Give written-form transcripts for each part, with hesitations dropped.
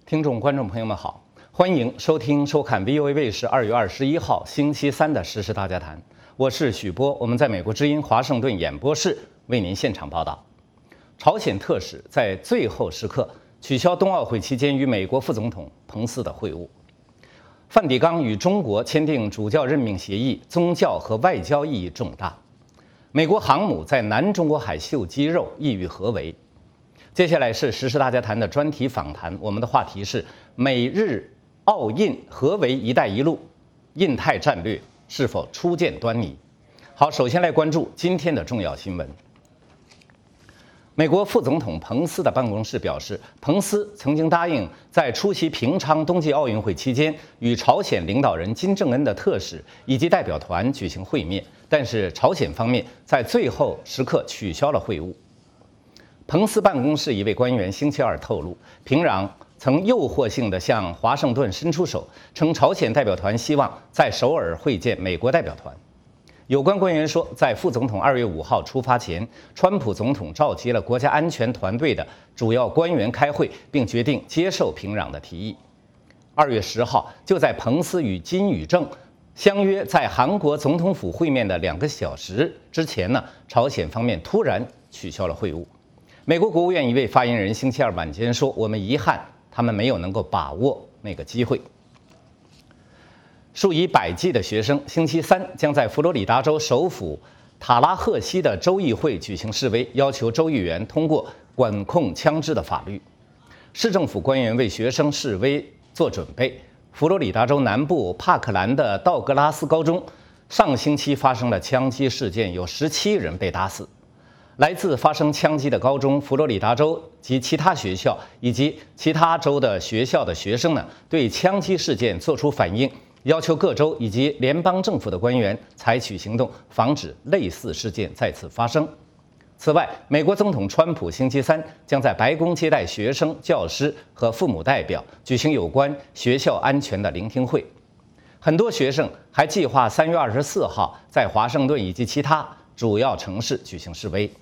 听众、观众朋友们好，欢迎收听、收看 VOA 卫视2月21号星期三的时事大家谈。我是许波，我们在美国之音华盛顿演播室为您现场报道。朝鲜特使在最后时刻取消冬奥会期间与美国副总统彭斯的会晤。梵蒂冈与中国签订主教任命协议，宗教和外交意义重大。美国航母在南中国海秀肌肉，意欲何为？接下来是时事大家谈的专题访谈，我们的话题是美日澳印何为“一带一路”，印太战略是否初见端倪？好，首先来关注今天的重要新闻。美国副总统彭斯的办公室表示，彭斯曾经答应在出席平昌冬季奥运会期间与朝鲜领导人金正恩的特使以及代表团举行会面，但是朝鲜方面在最后时刻取消了会晤。彭斯办公室一位官员星期二透露，平壤曾诱惑性地向华盛顿伸出手，称朝鲜代表团希望在首尔会见美国代表团。有关官员说，在副总统2月5号出发前，川普总统召集了国家安全团队的主要官员开会，并决定接受平壤的提议。2月10号，就在彭斯与金宇正相约在韩国总统府会面的2个小时之前呢，朝鲜方面突然取消了会晤。美国国务院一位发言人星期二晚间说：“我们遗憾他们没有能够把握那个机会。”数以百计的学生星期三将在佛罗里达州首府塔拉赫西的州议会举行示威，要求州议员通过管控枪支的法律。市政府官员为学生示威做准备。佛罗里达州南部帕克兰的道格拉斯高中上星期发生了枪击事件，有17人被打死。来自发生枪击的高中、佛罗里达州及其他学校以及其他州的学校的学生呢，对枪击事件作出反应，要求各州以及联邦政府的官员采取行动，防止类似事件再次发生。此外，美国总统川普星期三将在白宫接待学生、教师和父母代表，举行有关学校安全的聆听会。很多学生还计划3月24号在华盛顿以及其他主要城市举行示威。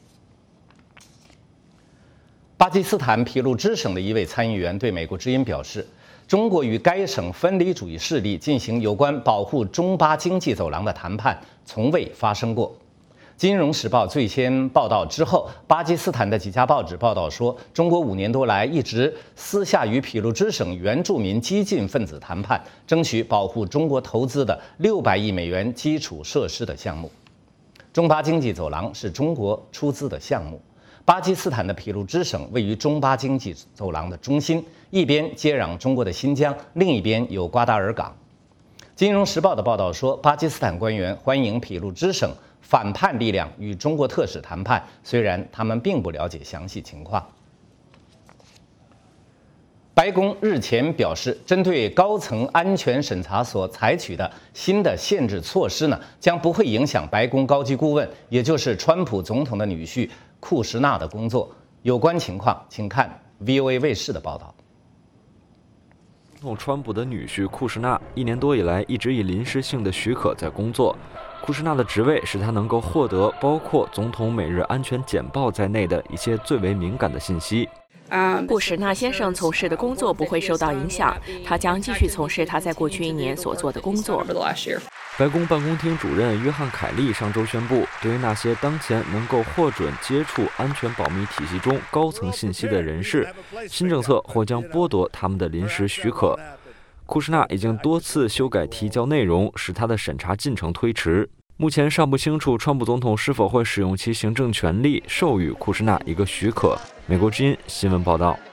巴基斯坦毗卢支省的一位参议员对美国之音表示，中国与该省分离主义势力进行有关保护中巴经济走廊的谈判从未发生过。金融时报最先报道之后，巴基斯坦的几家报纸报道说，中国5年多来一直私下与毗卢支省原住民激进分子谈判，争取保护中国投资的600亿美元基础设施的项目。中巴经济走廊是中国出资的项目。巴基斯坦的毗卢支省位于中巴经济走廊的中心，一边接壤中国的新疆，另一边有瓜达尔港。金融时报的报道说，巴基斯坦官员欢迎毗卢支省反叛力量与中国特使谈判，虽然他们并不了解详细情况。白宫日前表示，针对高层安全审查所采取的新的限制措施呢，将不会影响白宫高级顾问，也就是川普总统的女婿库什纳的工作。有关情况，请看 VOA 卫视的报道。 总统川普的女婿库什纳1年多以来一直以临时性的许可在工作。库什纳的职位使他能够获得包括总统每日安全简报在内的一些最为敏感的信息。 库什纳先生从事的工作不会受到影响，他将继续从事他在过去1年所做的工作。 白宫办公厅主任约翰·凯利上周宣布，对于那些当前能够获准接触安全保密体系中高层信息的人士，新政策或将剥夺他们的临时许可。库什纳已经多次修改提交内容，使他的审查进程推迟。目前尚不清楚川普总统是否会使用其行政权力授予库什纳一个许可。美国之音新闻报道。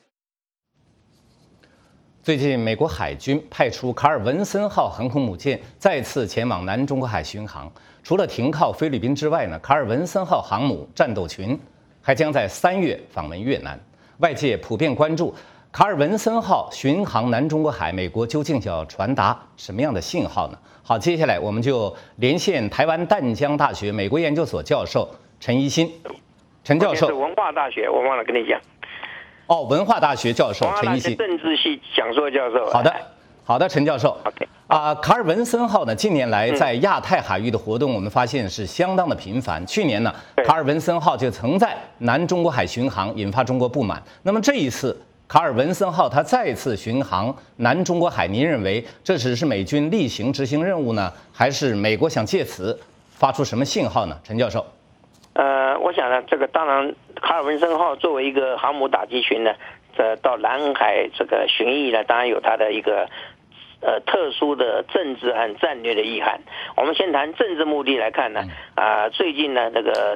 最近，美国海军派出卡尔文森号航空母舰再次前往南中国海巡航。除了停靠菲律宾之外呢，卡尔文森号航母战斗群还将在3月访问越南。外界普遍关注卡尔文森号巡航南中国海，美国究竟要传达什么样的信号呢？好，接下来我们就连线台湾淡江大学美国研究所教授陈怡新。陈教授， 是文化大学，我忘了跟你讲。 哦，文化大学教授陈怡新， 政治系讲座教授。 好的，陈教授。 OK。 卡尔文森号呢，近年来在亚太海域的活动，我们发现是相当的频繁。去年呢，卡尔文森号就曾在南中国海巡航，引发中国不满。那么这一次卡尔文森号它再次巡航南中国海，您认为这只是美军例行执行任务呢，还是美国想借此发出什么信号呢？陈教授。 我想呢，这个当然，卡尔文森号作为一个航母打击群呢，到南海这个巡弋呢，当然有它的一个特殊的政治和战略的意涵。我们先谈政治目的来看呢，最近呢，这个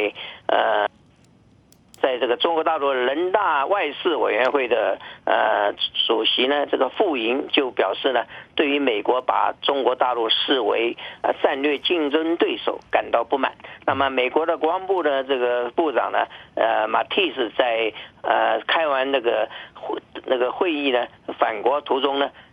在这个中国大陆人大外事委员会的主席呢，这个傅莹就表示呢，对于美国把中国大陆视为战略竞争对手感到不满。那么美国的国防部的这个部长呢，马蒂斯在开完那个会议呢，返国途中呢，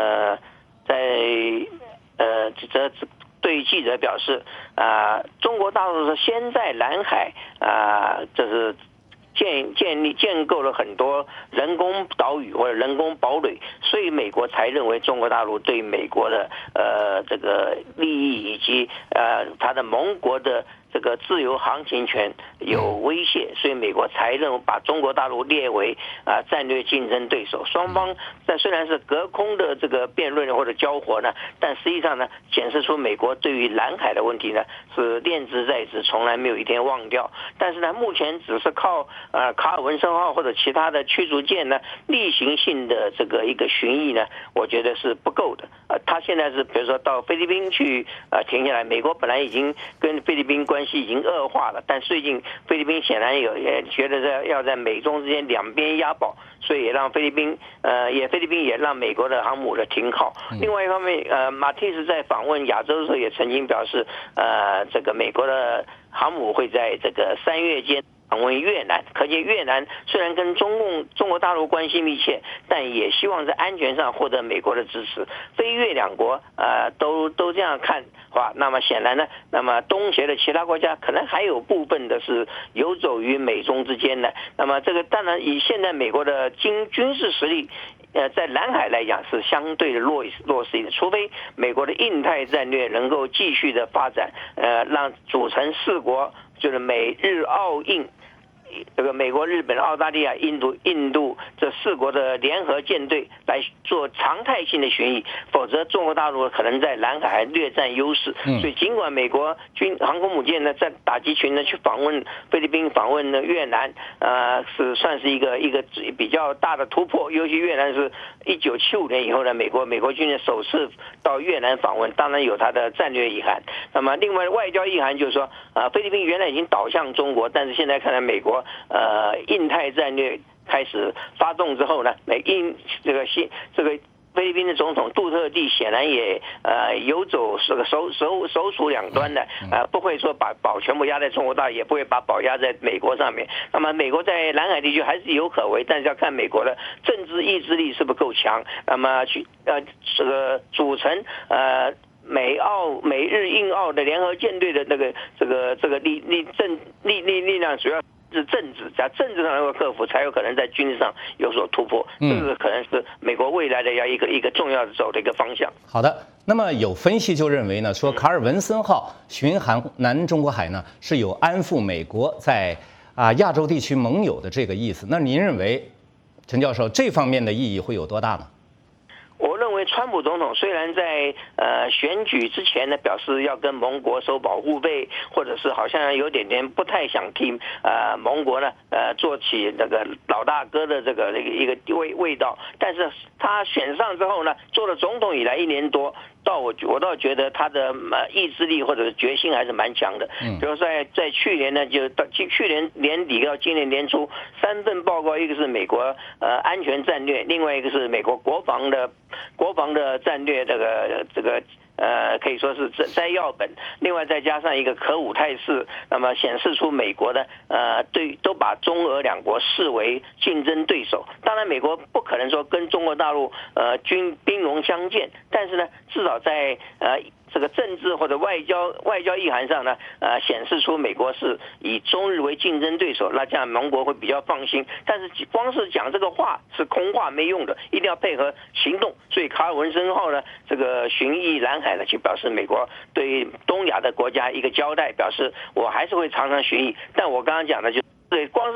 对记者表示，中国大陆是先在南海这是建构了很多人工岛屿或者人工堡垒，所以美国才认为中国大陆对美国的这个利益以及它的盟国的这个自由航行权有威胁，所以美国才认为把中国大陆列为战略竞争对手。双方虽然是隔空的这个辩论或者交火呢，但实际上呢，显示出美国对于南海的问题呢是念兹在兹，从来没有一天忘掉。但是呢，目前只是靠卡尔文森号或者其他的驱逐舰呢例行性的这个一个巡弋呢，我觉得是不够的。他现在是比如说到菲律宾去停下来，美国本来已经跟菲律宾关系已经恶化了，但最近菲律宾显然也觉得要在美中之间两边押宝，所以也让菲律宾也让美国的航母的停靠。另外一方面，马蒂斯在访问亚洲的时候也曾经表示，这个美国的航母会在这个3月间访问越南，可见越南虽然跟中国大陆关系密切，但也希望在安全上获得美国的支持。非越两国都这样看话，那么显然呢，那么东协的其他国家可能还有部分的是游走于美中之间的。那么这个当然以现在美国的军事实力，在南海来讲是相对的弱势一点，除非美国的印太战略能够继续的发展，让组成4国，就是美日澳印，这个美国、日本、澳大利亚、印度这4国的联合舰队来做常态性的巡弋，否则中国大陆可能在南海还略占优势。所以尽管美国航空母舰呢在打击群呢去访问菲律宾、访问越南，算是一个比较大的突破。尤其越南是1975年以后呢，美国军人首次到越南访问，当然有它的战略意涵。那么另外外交意涵就是说，菲律宾原来已经倒向中国，但是现在看来美国印太战略开始发动之后呢，这个菲律宾的总统杜特地显然也游走这个首处两端的，不会说把宝全部压在中国大陆，也不会把宝压在美国上面。那么美国在南海地区还是有可为，但是要看美国的政治意志力是不是够强。那么这个组成美日印澳的联合舰队的这个力量主要是政治，在政治上能够克服，才有可能在军事上有所突破。这个可能是美国未来的一个重要的走的一个方向。 好的，那么有分析就认为呢，说卡尔文森号巡航南中国海呢是有安抚美国在亚洲地区盟友的这个意思。那您认为，陈教授这方面的意义会有多大呢？ 我认为川普总统虽然在选举之前呢表示要跟盟国收保护费，或者是好像有点不太想替盟国呢做起那个老大哥的这个一个味道，但是他选上之后呢，做了总统以来1年多，我倒觉得他的意志力或者是决心还是蛮强的。比如在去年呢，就到去年年底到今年年初3份报告，一个是美国安全战略，另外一个是美国国防的战略，这个可以说是摘要本，另外再加上一个可武态势，那么显示出美国的都把中俄两国视为竞争对手。当然美国不可能说跟中国大陆兵戎相见，但是呢至少在这个政治或者外交意涵上呢，显示出美国是以中日为竞争对手，那这样盟国会比较放心。但是光是讲这个话是空话没用的，一定要配合行动。所以卡尔文森号呢，这个巡弋南海呢，就表示美国对东亚的国家一个交代，表示我还是会常常巡弋。但我刚刚讲的对，光是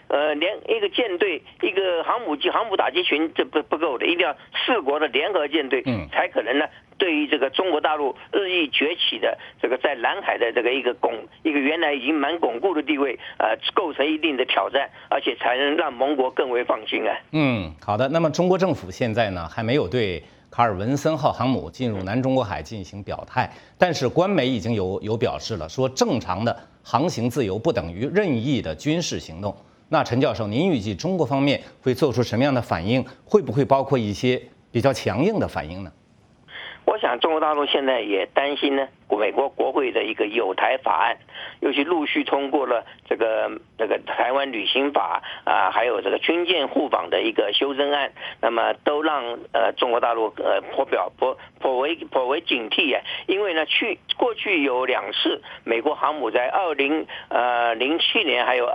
一个舰队，一个航母打击群，这不够的，一定要4国的联合舰队，才可能呢。对于这个中国大陆日益崛起的这个在南海的这个一个原来已经蛮巩固的地位，构成一定的挑战，而且才能让盟国更为放心啊。 好的。那么中国政府现在呢还没有对卡尔文森号航母进入南中国海进行表态，但是官媒已经有表示了，说正常的航行自由不等于任意的军事行动。那陈教授，您预计中国方面会做出什么样的反应？会不会包括一些比较强硬的反应呢？ 我想中国大陆现在也担心呢，美国国会的一个友台法案，尤其陆续通过了这个台湾旅行法还有这个军舰互访的一个修正案，那么都让中国大陆颇为警惕啊，因为呢过去有2次美国航母在2007年还有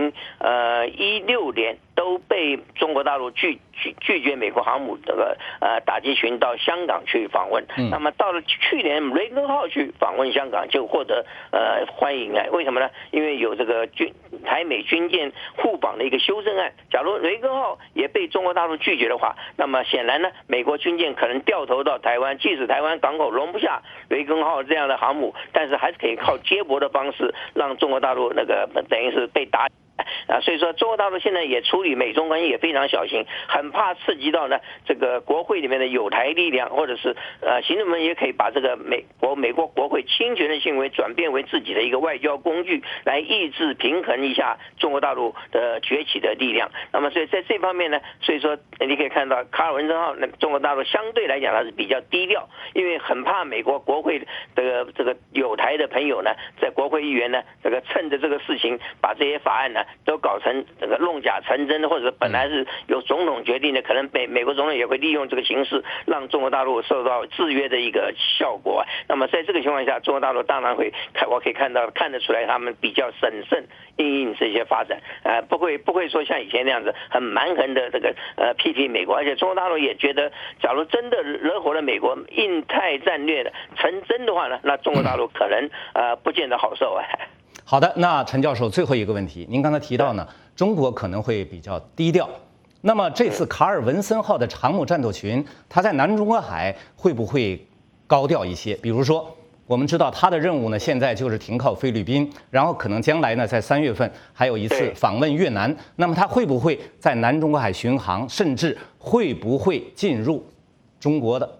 2016年都被中国大陆拒绝美国航母这个打击群到香港去访问，那么到了去年雷根号去访问香港就获得欢迎啊，为什么呢？因为有这个台美军舰互访的一个修正案，假如雷根号也被中国大陆拒绝的话，那么显然呢美国军舰可能掉头到台湾，即使台湾港口容不下雷根号这样的航母，但是还是可以靠接驳的方式让中国大陆那个等于是被打所以说中国大陆现在也处理美中关系也非常小心，很怕刺激到呢这个国会里面的友台力量，或者是行政们也可以把这个美国国会侵权的行为转变为自己的一个外交工具，来抑制平衡一下中国大陆的崛起的力量。那么所以在这方面呢，所以说你可以看到卡尔文森号中国大陆相对来讲它是比较低调，因为很怕美国国会的这个友台的朋友呢，在国会议员呢这个趁着这个事情把这些法案呢都搞成这个弄假成真，或者本来是由总统决定的，可能美国总统也会利用这个形式让中国大陆受到制约的一个效果。那么在这个情况下，中国大陆当然我可以看得出来他们比较审慎因应这些发展，不会说像以前那样子很蛮横的这个批评美国，而且中国大陆也觉得，假如真的惹火了美国印太战略的成真的话呢，那中国大陆可能不见得好受啊。 好的，那陈教授最后一个问题，您刚才提到呢，中国可能会比较低调。那么这次卡尔文森号的航母战斗群，它在南中国海会不会高调一些？比如说，我们知道它的任务呢，现在就是停靠菲律宾，然后可能将来呢，在3月份还有一次访问越南。那么它会不会在南中国海巡航，甚至会不会进入中国的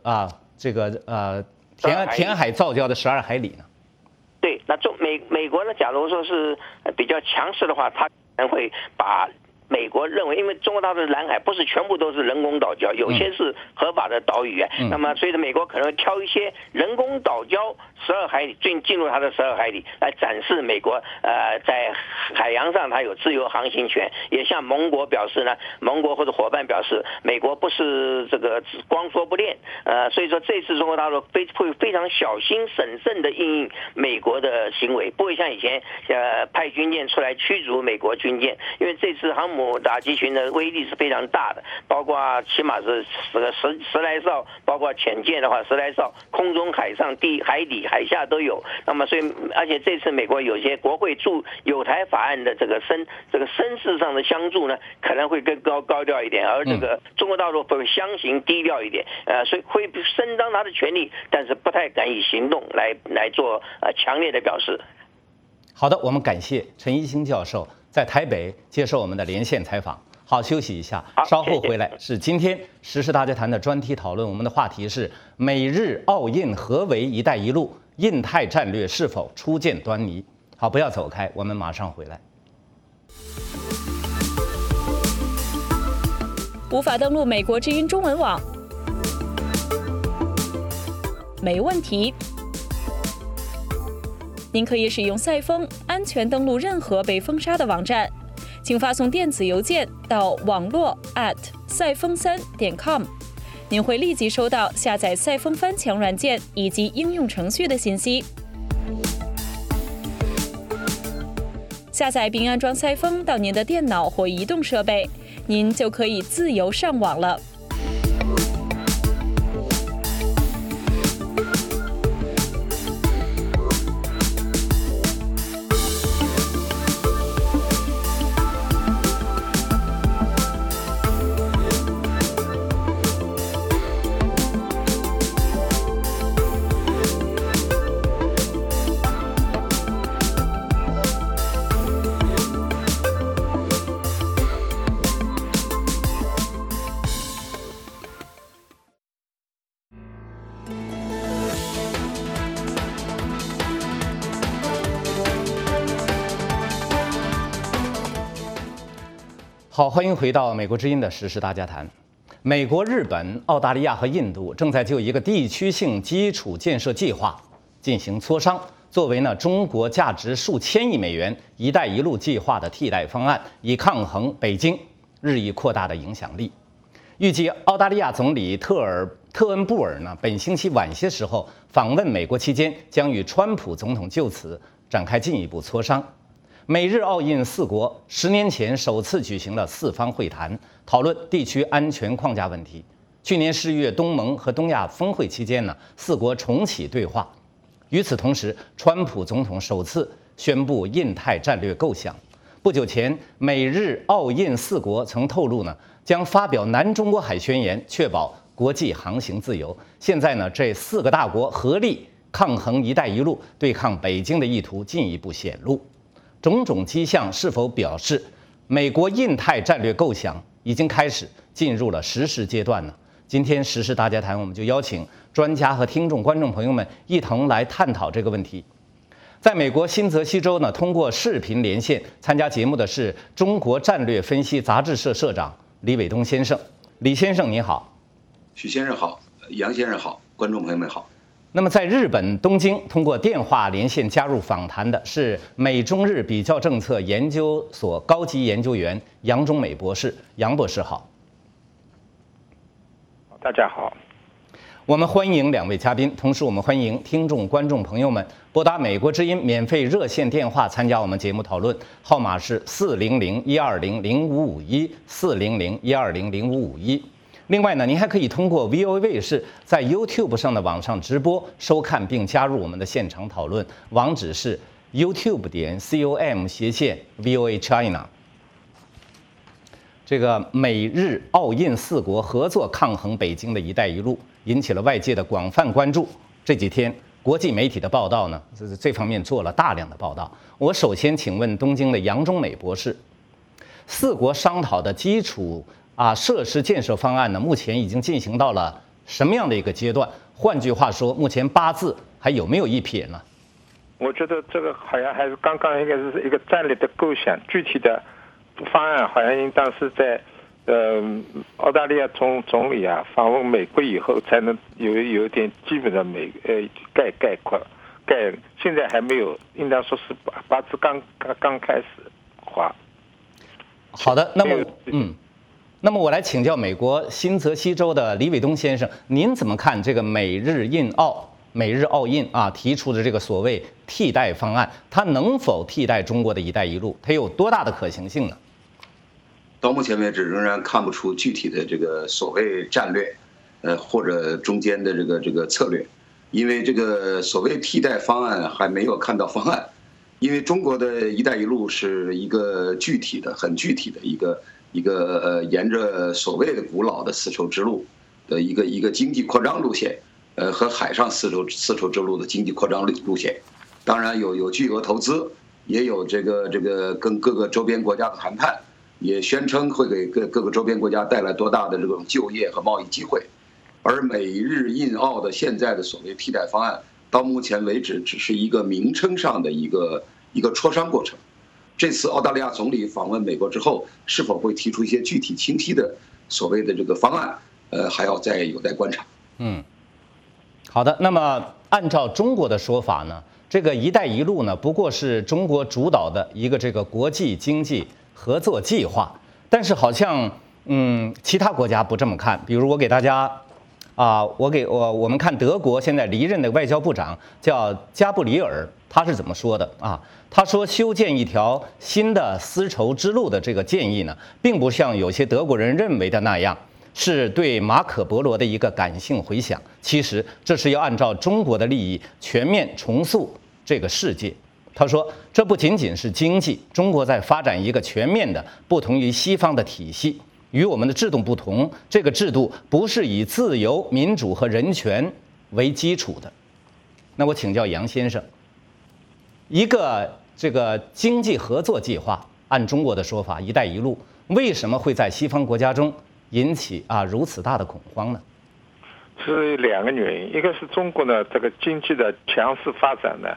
填海造礁的12海里呢？ 对，那美国呢？假如说是比较强势的话，他可能会把美国认为，因为中国大陆的南海不是全部都是人工岛礁，有些是合法的岛屿那么所以美国可能会挑一些人工岛礁12海里进入它的12海里，来展示美国在海洋上它有自由航行权，也向盟国表示呢，盟国或者伙伴表示，美国不是这个光说不练所以说这次中国大陆会非常小心审慎的因应美国的行为，不会像以前派军舰出来驱逐美国军舰，因为这次航母打击群的威力是非常大的，包括起码是十来艘，包括潜舰的话10来艘，空中、海上、海底、海下都有。那么所以，而且这次美国有些国会驻友台法案的这个声势上的相助呢，可能会更高调一点，而这个中国大陆会相形低调一点，所以会伸张他的权利，但是不太敢以行动来做强烈的表示。 好的，我们感谢陈一新教授在台北接受我们的连线采访。好，休息一下，稍后回来是今天时事大家谈的专题讨论。我们的话题是美日澳印合围一带一路，印太战略是否初见端倪？好，不要走开，我们马上回来。 无法登录美国之音中文网？没问题。您可以使用赛风安全登录任何被封杀的网站，请发送电子邮件到网络@赛风3.com，您会立即收到下载赛风翻墙软件以及应用程序的信息。下载并安装赛风到您的电脑或移动设备，您就可以自由上网了。 好，欢迎回到美国之音的时事大家谈。美国、日本、澳大利亚和印度正在就一个地区性基础建设计划进行磋商，作为中国价值数千亿美元“一带一路”计划的替代方案，以抗衡北京日益扩大的影响力。预计澳大利亚总理特恩布尔本星期晚些时候访问美国期间，将与川普总统就此展开进一步磋商。美日澳印4国10年前首次举行了4方会谈，讨论地区安全框架问题。去年11月东盟和东亚峰会期间4国重启对话。与此同时，川普总统首次宣布印太战略构想。不久前，美日澳印4国曾透露将发表南中国海宣言，确保国际航行自由。现在这4个大国合力抗衡“一带一路”，对抗北京的意图进一步显露。种种迹象是否表示美国印太战略构想已经开始进入了实施阶段呢？今天时事大家谈，我们就邀请专家和听众、观众朋友们一同来探讨这个问题。在美国新泽西州通过视频连线参加节目的是中国战略分析杂志社社长李伟东先生。李先生你好。 许先生好，杨先生好，观众朋友们好。 那么在日本东京通过电话连线加入访谈的是美中日比较政策研究所高级研究员杨中美博士。杨博士好。 大家好。 我们欢迎2位嘉宾，同时我们欢迎听众、观众朋友们拨打美国之音免费热线电话参加我们节目讨论，号码是400-120-0551 400-120-0551。另外您还可以通过 VOA 卫视在 YouTube 上的网上直播收看并加入我们的现场讨论，网址是 youtube.com/VOA China。这个美日澳印4国合作抗衡北京的一带一路，引起了外界的广泛关注。这几天国际媒体的报道这方面做了大量的报道。我首先请问东京的杨中美博士，4国商讨的基础设施建设方案目前已经进行到了什么样的一个阶段？换句话说，目前8字还有没有一撇呢？ 我觉得这个好像还是刚刚应该是一个战略的构想，具体的方案好像应当是在澳大利亚总理访问美国以后才能有一点基本的概括，现在还没有，应当说是8字刚开始画。 好的，那么我来请教美国新泽西州的李伟东先生，您怎么看这个美日澳印提出的这个所谓替代方案？它能否替代中国的一带一路？它有多大的可行性呢？ 到目前为止仍然看不出具体的这个所谓战略，或者中间的这个策略，因为这个所谓替代方案还没有看到方案，因为中国的一带一路是一个很具体的一个沿着所谓的古老的丝绸之路的一个经济扩张路线，和海上丝绸之路的经济扩张路线，当然有巨额投资，也有这个跟各个周边国家的谈判，也宣称会给各个周边国家带来多大的这种就业和贸易机会，而美日印澳的现在的所谓替代方案，到目前为止只是一个名称上的一个磋商过程。这次澳大利亚总理访问美国之后，是否会提出一些具体清晰的所谓的这个方案，还要有待观察。 好的。那么按照中国的说法这个“一带一路”不过是中国主导的一个这个国际经济合作计划，但是好像其他国家不这么看。比如我给大家我们看德国现在离任的外交部长叫加布里尔，他是怎么说的他说修建一条新的丝绸之路的这个建议并不像有些德国人认为的那样是对马可·波罗的一个感性回响，其实这是要按照中国的利益全面重塑这个世界。他说这不仅仅是经济，中国在发展一个全面的不同于西方的体系，与我们的制度不同，这个制度不是以自由、民主和人权为基础的。那我请教杨先生，一个这个经济合作计划，按中国的说法“一带一路”，为什么会在西方国家中引起如此大的恐慌呢？ 是2个原因，一个是中国呢这个经济的强势发展呢，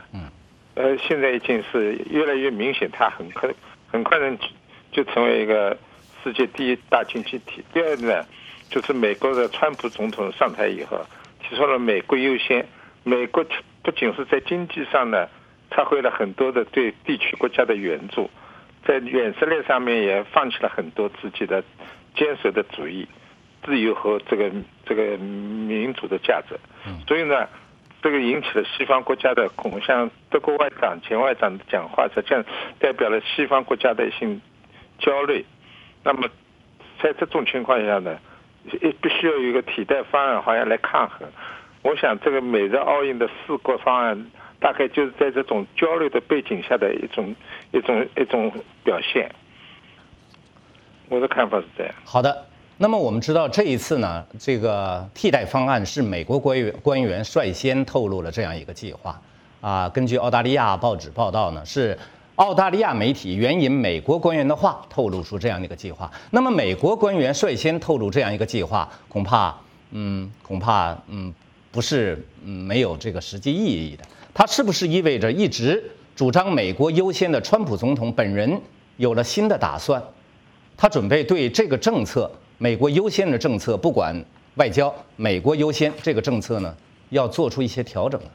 现在已经是越来越明显，它很快就成为一个世界第一大经济体。第二呢，就是美国的川普总统上台以后，提出了美国优先。美国不仅是在经济上呢，撤回了很多的对地区国家的援助，在软实力上面也放弃了很多自己的坚守的主义、自由和这个民主的价值。所以呢，这个引起了西方国家的恐慌，像德国外长、前外长的讲话，实际上代表了西方国家的一些焦虑。那么在这种情况下呢，必须要有一个替代方案，好像来抗衡。我想这个美日奥运的4国方案，大概就是在这种焦虑的背景下的一种表现。我的看法是这样。 好的。那么我们知道这一次呢，这个替代方案是美国官员率先透露了这样一个计划啊。根据澳大利亚报纸报道呢，是澳大利亚媒体援引美国官员的话透露出这样的一个计划。那么美国官员率先透露这样一个计划，恐怕不是没有这个实际意义的。它是不是意味着一直主张美国优先的川普总统本人有了新的打算？他准备对这个政策，美国优先的政策，不管外交，美国优先这个政策呢，要做出一些调整了。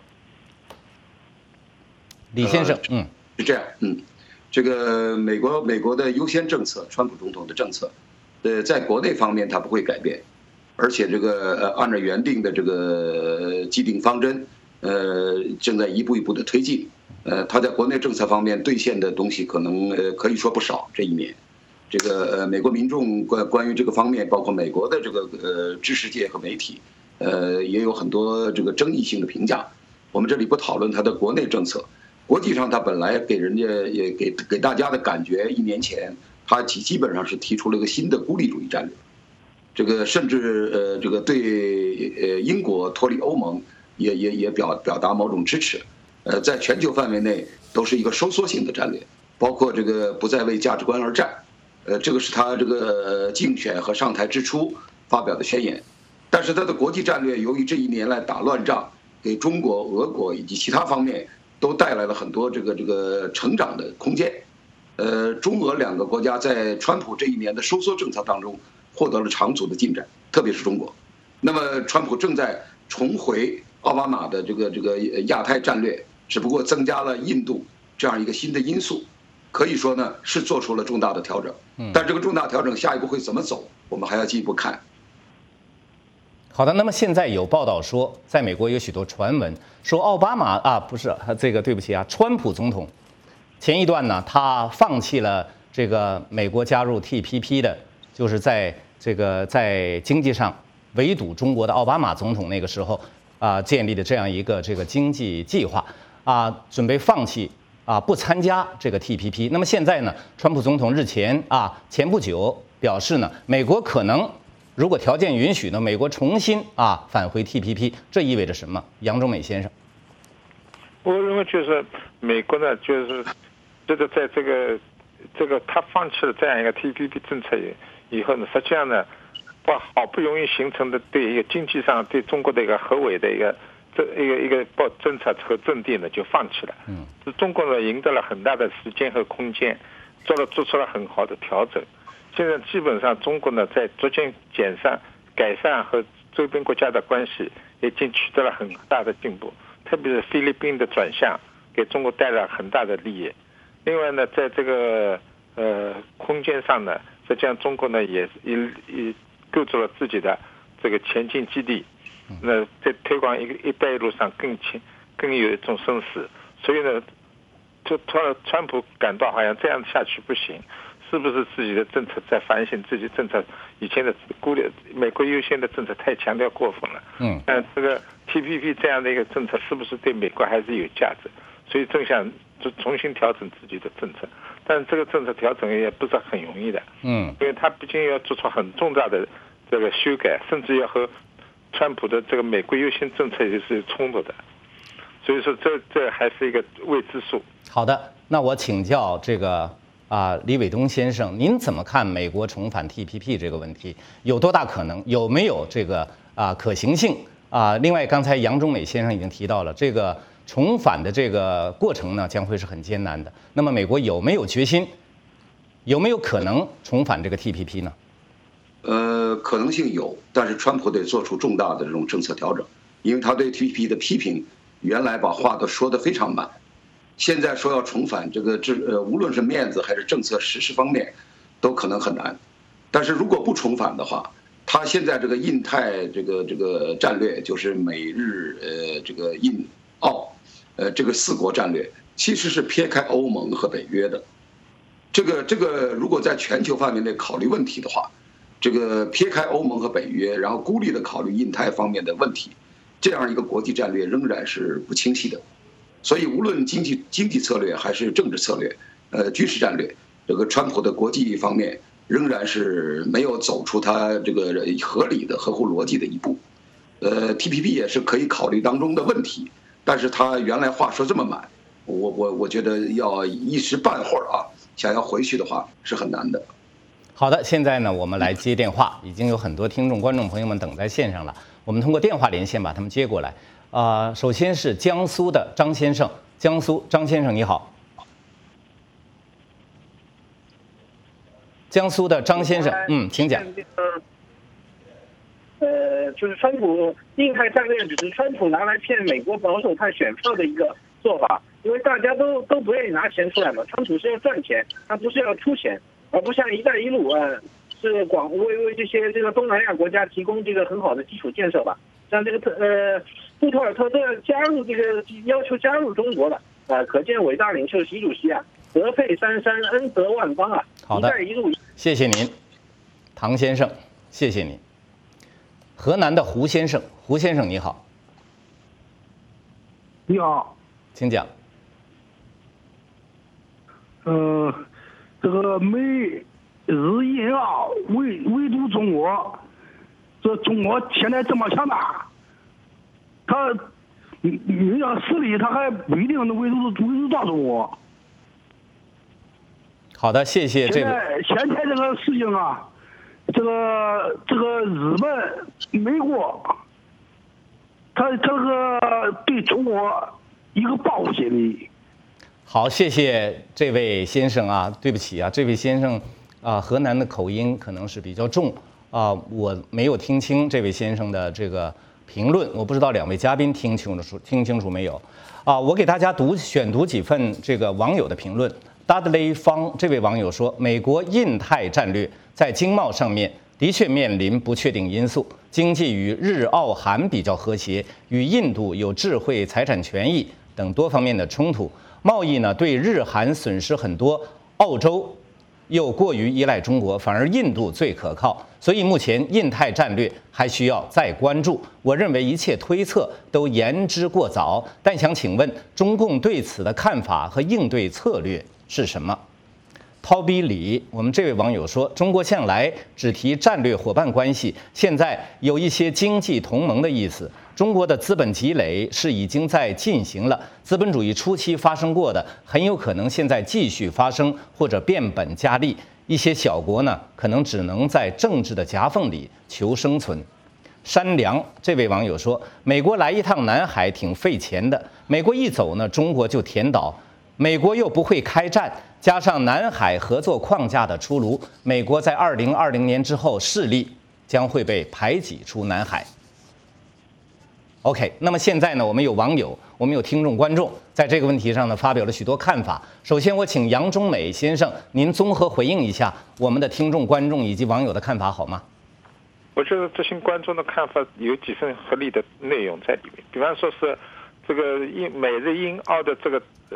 李先生， 是这样，这个美国的优先政策，川普总统的政策，在国内方面它不会改变，而且这个按照原定的这个既定方针，正在一步一步的推进。他在国内政策方面兑现的东西可能可以说不少。这一年，这个美国民众关于这个方面，包括美国的这个知识界和媒体，也有很多这个争议性的评价。我们这里不讨论他的国内政策，国际上他本来给人家也给大家的感觉，1年前他基本上是提出了一个新的孤立主义战略，这个甚至这个对英国脱离欧盟也表达某种支持。在全球范围内都是一个收缩性的战略，包括这个不再为价值观而战，这个是他这个竞选和上台之初发表的宣言。但是他的国际战略由于这1年来打乱仗，给中国、俄国以及其他方面都带来了很多这个成长的空间。中俄2个国家在川普这1年的收缩政策当中获得了长足的进展，特别是中国。那么川普正在重回奥巴马的这个亚太战略，只不过增加了印度这样一个新的因素，可以说呢是做出了重大的调整。但这个重大调整下一步会怎么走，我们还要进一步看。 好的，那么现在有报道说，在美国有许多传闻说奥巴马对不起啊，川普总统前一段呢，他放弃了这个美国加入 TPP 的，就是在经济上围堵中国的奥巴马总统那个时候建立的这样一个这个经济计划准备放弃不参加这个 TPP。那么现在呢，川普总统日前前不久表示呢，美国可能如果条件允许呢，美国重新返回 TPP， 这意味着什么？杨忠美先生， 我认为就是美国呢，就是这个在这个他放弃了这样一个 TPP 政策以后呢，实际上呢，好不容易形成的对一个经济上对中国的一个合围的一个政策和阵地呢，就放弃了。中国呢赢得了很大的时间和空间，做出了很好的调整。现在基本上中国呢在逐渐改善和周边国家的关系已经取得了很大的进步，特别是菲律宾的转向给中国带来很大的利益。另外呢，在这个空间上呢，实际上中国呢也构筑了自己的这个前进基地，那在推广一带一路上更有一种声势。所以呢，就川普感到好像这样下去不行，是不是自己的政策在反省自己政策以前的美国优先的政策太强调过分了？但这个 TPP 这样的一个政策是不是对美国还是有价值？所以正想就重新调整自己的政策，但是这个政策调整也不是很容易的。因为他毕竟要做出很重大的这个修改，甚至要和川普的这个美国优先政策也是冲突的。所以说这还是一个未知数。 好的，那我请教这个李伟东先生，您怎么看美国重返 TPP 这个问题？有多大可能？有没有这个可行性？另外，刚才杨忠美先生已经提到了，这个重返的这个过程呢，将会是很艰难的。那么，美国有没有决心有没有可能重返这个 TPP 呢？ 可能性有，但是川普得做出重大的这种政策调整，因为他对 TPP 的批评，原来把话都说得非常满，现在说要重返无论是面子还是政策实施方面，都可能很难。但是如果不重返的话，他现在这个印太这个战略，就是美日印澳这个4国战略，其实是撇开欧盟和北约的。这个如果在全球范围内考虑问题的话，这个撇开欧盟和北约，然后孤立的考虑印太方面的问题，这样一个国际战略仍然是不清晰的。所以无论经济策略还是政治策略，军事战略，这个川普的国际方面仍然是没有走出他这个合理的、合乎逻辑的一步。TPP 也是可以考虑当中的问题，但是他原来话说这么满，我觉得要一时半会儿啊，想要回去的话是很难的。 好的，现在呢，我们来接电话，已经有很多听众、观众朋友们等在线上了。我们通过电话连线把他们接过来。首先是江苏的张先生，张先生你好。江苏的张先生，请讲。 就是川普印太战略只是川普拿来骗美国保守派选票的一个做法，因为大家都不愿意拿钱出来嘛。川普是要赚钱，他不是要出钱。而不像“一带一路”是为这些东南亚国家提供这个很好的基础建设吧。像这个杜特尔特都要加入要求加入中国了可见伟大领袖习主席德配三山，恩泽万邦啊。 好的， 一带一路， 谢谢您，唐先生，谢谢您。河南的胡先生你好。 你好， 请讲。 这个美日印澳围堵中国，这中国现在这么强大，他要实力，他还不一定能围堵到中国。 好的，谢谢这位。现在这个事情啊，这个日本、美国，他这个对中国一个报复心理。 好，谢谢这位先生啊，对不起啊，这位先生河南的口音可能是比较重我没有听清这位先生的这个评论，我不知道2位嘉宾听清楚没有我给大家选读几份这个网友的评论。Dudley 方这位网友说，美国印太战略在经贸上面的确面临不确定因素，经济与日澳韩比较和谐，与印度有智慧财产权益等多方面的冲突。贸易呢对日韩损失很多，澳洲又过于依赖中国，反而印度最可靠，所以目前印太战略还需要再关注。我认为一切推测都言之过早，但想请问中共对此的看法和应对策略是什么？涛比里，我们这位网友说，中国向来只提战略伙伴关系，现在有一些经济同盟的意思。中国的资本积累是已经在进行了，资本主义初期发生过的，很有可能现在继续发生或者变本加厉。一些小国呢，可能只能在政治的夹缝里求生存。山良这位网友说，美国来一趟南海挺费钱的，美国一走呢，中国就填岛，美国又不会开战，加上南海合作框架的出炉，美国在2020年之后势力将会被排挤出南海。OK， 那么现在呢，我们有网友，我们有听众观众在这个问题上呢发表了许多看法。首先，我请杨中美先生您综合回应一下我们的听众观众以及网友的看法，好吗？ 我觉得这些观众的看法有几份合理的内容在里面，比方说是这个美日印澳的这个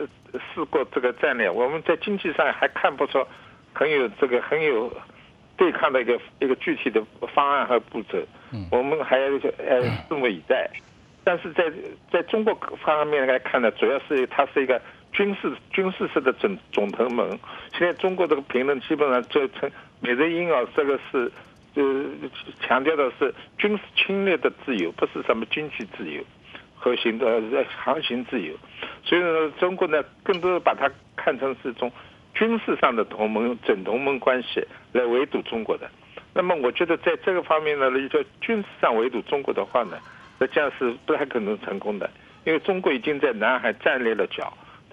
4国这个战略，我们在经济上还看不出很有对抗的一个具体的方案和步骤，我们还要拭目以待。但是在中国方面来看呢，主要是它是一个军事式的总同盟。现在中国这个评论基本上就称美日印澳这个是强调的是军事侵略的自由，不是什么经济自由和航行自由。所以呢，中国呢更多的把它看成是一种军事上的整同盟关系来围堵中国的。那么我觉得在这个方面呢，一个军事上围堵中国的话呢，那这样是不太可能成功的，因为中国已经在南海站立了脚，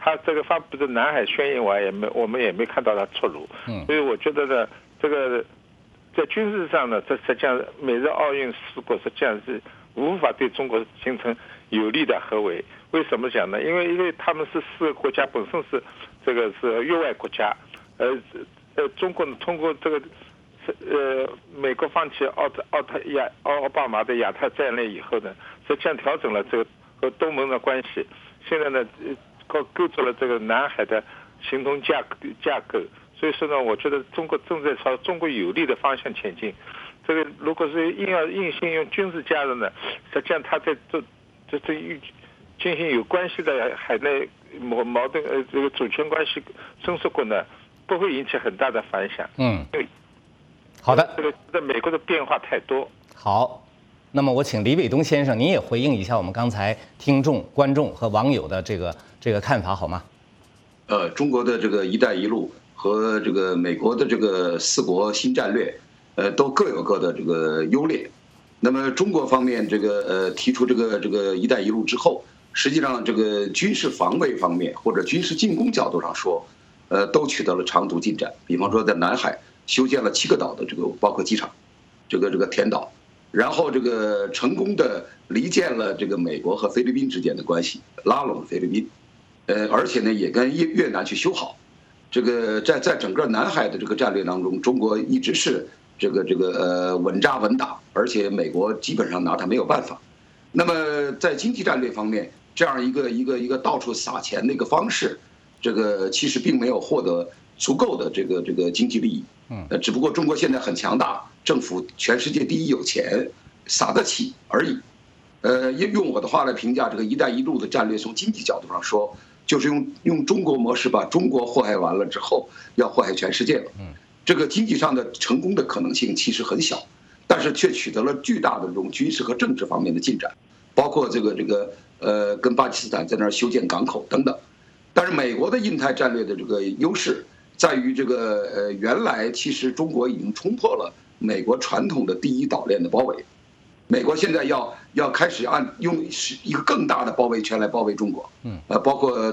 他这个发布的南海宣言我们也没看到他出炉。所以我觉得呢，这个在军事上呢，这实际上美日奥运4国实际上是无法对中国形成有力的合围。为什么讲呢？因为他们是4个国家本身是这个是域外国家，中国通过这个美国放弃奥巴马的亚太战略以后呢，实际上调整了这个和东盟的关系。现在呢，构筑了这个南海的行动架构。所以说呢，我觉得中国正在朝中国有利的方向前进。这个如果是硬性用军事加入呢，实际上他在这进行有关系的海内矛盾这个主权关系伸缩过呢，不会引起很大的反响。 好的。 这个在美国的变化太多。 好，那么我请李伟东先生，您也回应一下我们刚才听众、观众和网友的这个看法好吗？ 中国的这个“一带一路”和这个美国的这个4国新战略，都各有各的这个优劣。那么中国方面这个提出这个“一带一路”之后，实际上这个军事防卫方面或者军事进攻角度上说，都取得了长足进展。比方说在南海修建了7个岛的这个包括机场，这个填岛，然后这个成功的离间了这个美国和菲律宾之间的关系，拉拢菲律宾，而且呢也跟越南去修好。这个在整个南海的这个战略当中，中国一直是这个稳扎稳打，而且美国基本上拿它没有办法。那么在经济战略方面，这样一个到处撒钱的一个方式，这个其实并没有获得足够的这个经济利益。只不过中国现在很强大，政府全世界第一，有钱撒得起而已。用我的话来评价这个“一带一路”的战略，从经济角度上说，就是用中国模式把中国祸害完了之后，要祸害全世界了。这个经济上的成功的可能性其实很小，但是却取得了巨大的这种军事和政治方面的进展，包括跟巴基斯坦在那儿修建港口等等。但是美国的印太战略的这个优势在于原来其实中国已经冲破了美国传统的第一岛链的包围，美国现在要开始用一个更大的包围圈来包围中国，包括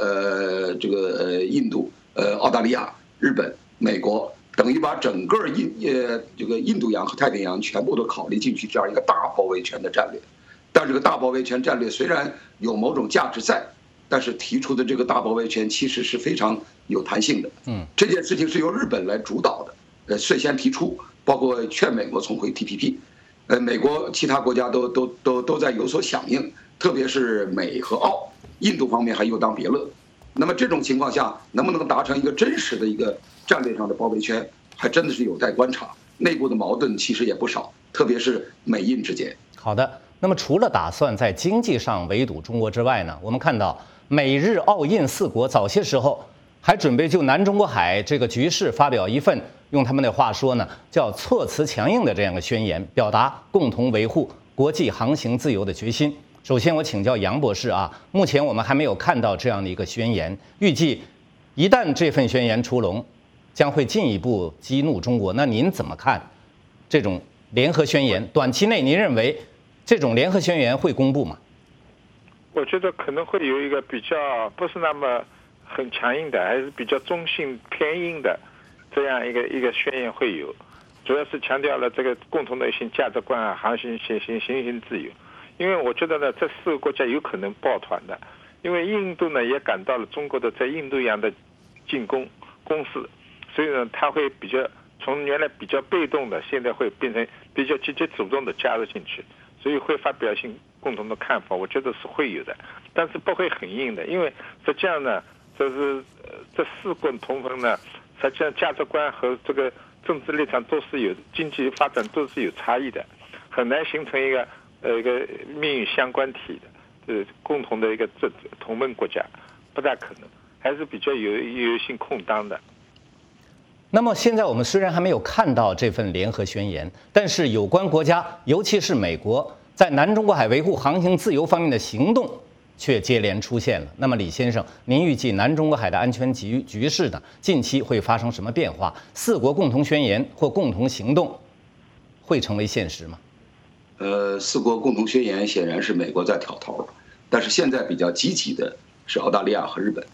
印度、澳大利亚、日本、美国，等于把整个印度洋和太平洋全部都考虑进去，这样一个大包围圈的战略。但这个大包围圈战略虽然有某种价值在，但是提出的这个大包围圈其实是非常有弹性的。这件事情是由日本来主导的，率先提出，包括劝美国重回 TPP。美国其他国家都在有所响应，特别是美和澳，印度方面还有当别论。那么这种情况下，能不能达成一个真实的一个战略上的包围圈，还真的是有待观察。内部的矛盾其实也不少，特别是美印之间。 好的，那么除了打算在经济上围堵中国之外呢，我们看到美日澳印4国早些时候还准备就南中国海这个局势发表一份，用他们的话说呢，叫措辞强硬的这样的宣言，表达共同维护国际航行自由的决心。首先我请教杨博士啊，目前我们还没有看到这样的一个宣言，预计一旦这份宣言出笼，将会进一步激怒中国。那您怎么看这种联合宣言？短期内您认为这种联合宣言会公布吗？ 我觉得可能会有一个比较不是那么很强硬的，还是比较中性偏硬的这样一个宣言会有，主要是强调了这个共同的一些价值观啊，航行自由。因为我觉得呢，这4个国家有可能抱团的，因为印度呢也感到了中国的在印度洋的进攻攻势，所以呢，他会比较从原来比较被动的，现在会变成比较积极主动的加入进去，所以会发表性共同的看法，我觉得是会有的，但是不会很硬的，因为实际上呢，这4国同盟呢，实际上价值观和这个政治立场都是有，经济发展都是有差异的，很难形成一个命运相关体的共同的一个同盟国家，不大可能，还是比较有性空当的。 那么现在我们虽然还没有看到这份联合宣言，但是有关国家，尤其是美国，在南中国海维护航行自由方面的行动却接连出现了。那么李先生，您预计南中国海的安全局势呢，近期会发生什么变化？4国共同宣言或共同行动会成为现实吗 ？4国共同宣言显然是美国在挑头，但是现在比较积极的是澳大利亚和日本。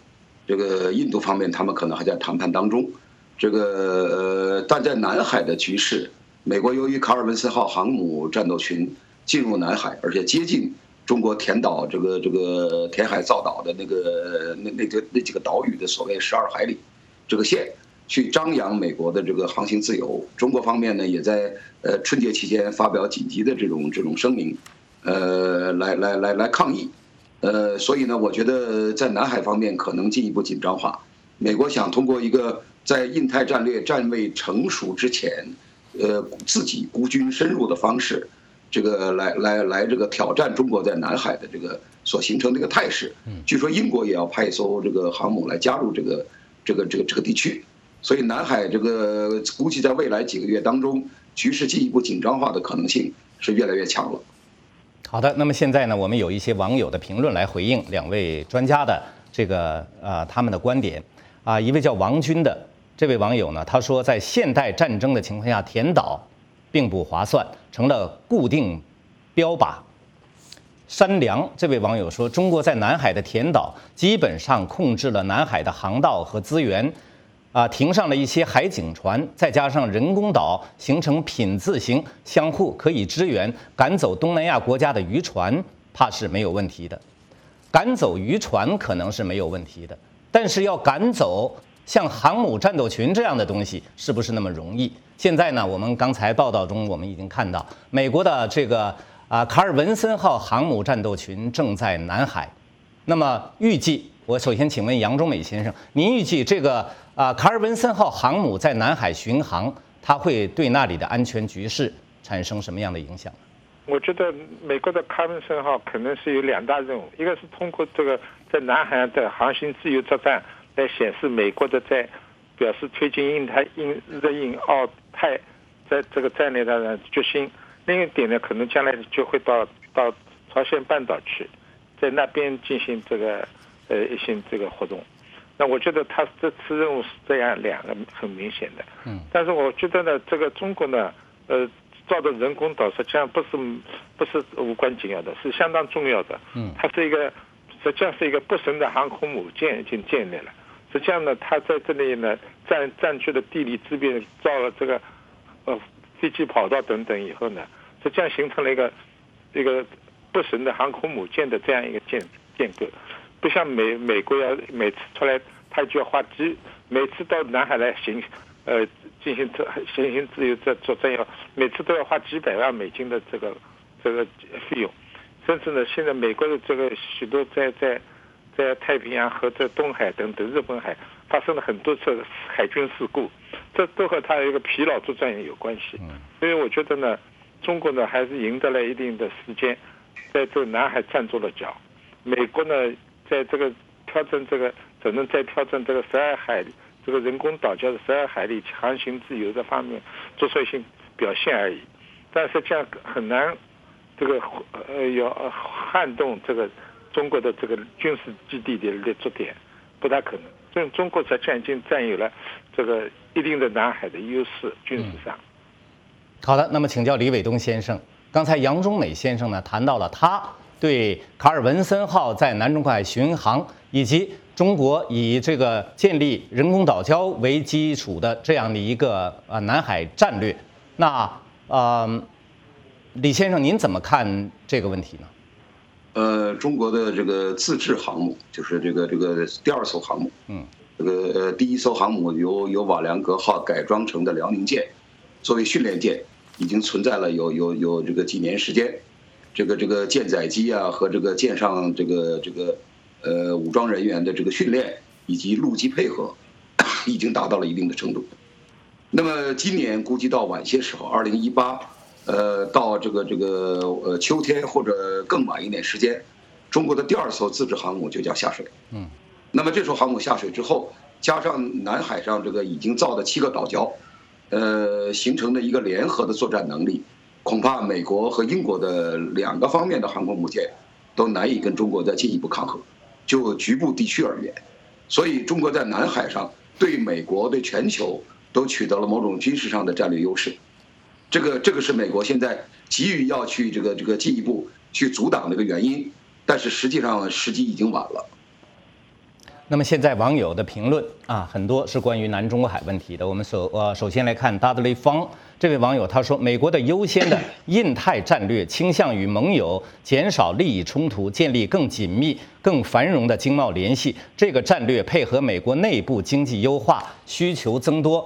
这个印度方面他们可能还在谈判当中。但在南海的局势，美国由于卡尔文森号航母战斗群进入南海，而且接近中国填岛这个填海造岛的那几个岛屿的所谓12海里这个线，去张扬美国的这个航行自由。中国方面呢，也在春节期间发表紧急的这种声明，来抗议。所以呢，我觉得在南海方面可能进一步紧张化。美国想通过一个在印太战略站位成熟之前，自己孤军深入的方式，这个来这个挑战中国在南海的这个所形成的一个态势。据说英国也要派一艘这个航母来加入这个地区。所以南海这个估计在未来几个月当中，局势进一步紧张化的可能性是越来越强了。 好的，那么现在呢，我们有一些网友的评论来回应两位专家的这个他们的观点啊。一位叫王军的这位网友呢，他说，在现代战争的情况下，填岛并不划算，成了固定标靶。山良这位网友说，中国在南海的填岛基本上控制了南海的航道和资源。停上了一些海警船，再加上人工岛形成品字形，相互可以支援，赶走东南亚国家的渔船，怕是没有问题的。赶走渔船可能是没有问题的，但是要赶走像航母战斗群这样的东西，是不是那么容易？现在呢，我们刚才报道中我们已经看到，美国的这个卡尔文森号航母战斗群正在南海。那么预计，我首先请问杨中美先生，您预计这个卡尔文森号航母在南海巡航，它会对那里的安全局势产生什么样的影响呢？ 我觉得美国的卡尔文森号可能是有2大任务，一个是通过这个在南海的航行自由作战来显示美国的在表示推进日印澳泰在这个战略的决心。另一点呢，可能将来就会到朝鲜半岛去，在那边进行这个一些这个活动。那我觉得他这次任务是这样2个很明显的。但是我觉得呢，这个中国呢，造的人工岛实际上不是无关紧要的，是相当重要的。它是实际上是一个不神的航空母舰已经建立了。实际上呢，它在这里呢占据了地理之便，造了这个飞机跑道等等以后呢，实际上形成了一个不神的航空母舰的这样一个建构。不像美国要每次出来，他就要每次到南海来进行自由作战每次都要花几百万美金的这个费用，甚至呢，现在美国的这个许多在太平洋和在东海等等日本海发生了很多次海军事故，这都和他有一个疲劳作战有关系。所以我觉得呢，中国呢还是赢得了一定的时间，在这个南海站住了脚。美国呢，在这个挑战只能在挑战这个12海里这个人工岛礁的12海里航行自由的方面做出一些表现而已，但是这样很难要撼动这个中国的这个军事基地的立足点，不大可能。所以中国实际上已经占有了这个一定的南海的优势，军事上。 好的，那么请教李伟东先生，刚才杨中美先生呢谈到了他对卡尔文森号在南中国海巡航，以及中国以这个建立人工岛礁为基础的这样的一个南海战略。那李先生您怎么看这个问题呢？ 中国的这个自制航母，就是这个第2艘航母，第1艘航母由瓦良格号改装成的辽宁舰，作为训练舰，已经存在了有这个几年时间。这个舰载机啊和这个舰上武装人员的这个训练以及陆基配合，已经达到了一定的程度。那么今年估计到晚些时候，2018，到这个秋天或者更晚一点时间，中国的第2艘自制航母就将下水。那么这艘航母下水之后，加上南海上这个已经造的7个岛礁，形成的一个联合的作战能力。恐怕美国和英国的2个方面的航空母舰都难以跟中国再进一步抗衡，就局部地区而言。所以中国在南海上对美国对全球都取得了某种军事上的战略优势，这个是美国现在急于要去这个进一步去阻挡的一个原因，但是实际上时机已经晚了。 那么现在网友的评论啊，很多是关于南中国海问题的。我们首先来看达德雷方这位网友，他说，美国的优先的印太战略倾向于盟友减少利益冲突，建立更紧密、更繁荣的经贸联系。这个战略配合美国内部经济优化需求增多。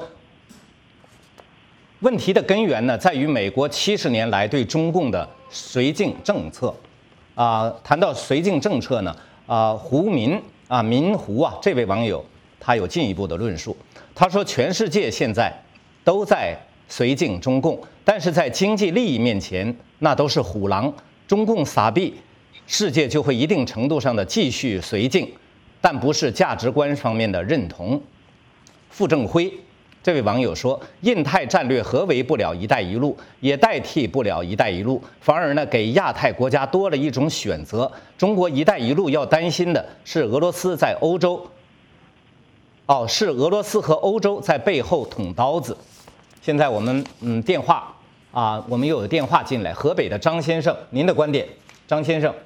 问题的根源呢，在于美国70年来对中共的绥靖政策。谈到绥靖政策呢，民胡这位网友他有进一步的论述。他说，全世界现在都在绥靖中共，但是在经济利益面前，那都是虎狼。中共撒币，世界就会一定程度上的继续绥靖，但不是价值观方面的认同。傅正辉这位网友说，印太战略合围不了一带一路，也代替不了一带一路，反而呢给亚太国家多了一种选择。中国一带一路要担心的是俄罗斯在欧洲，是俄罗斯和欧洲在背后捅刀子。现在我们电话我们又有电话进来，河北的张先生，您的观点，张先生。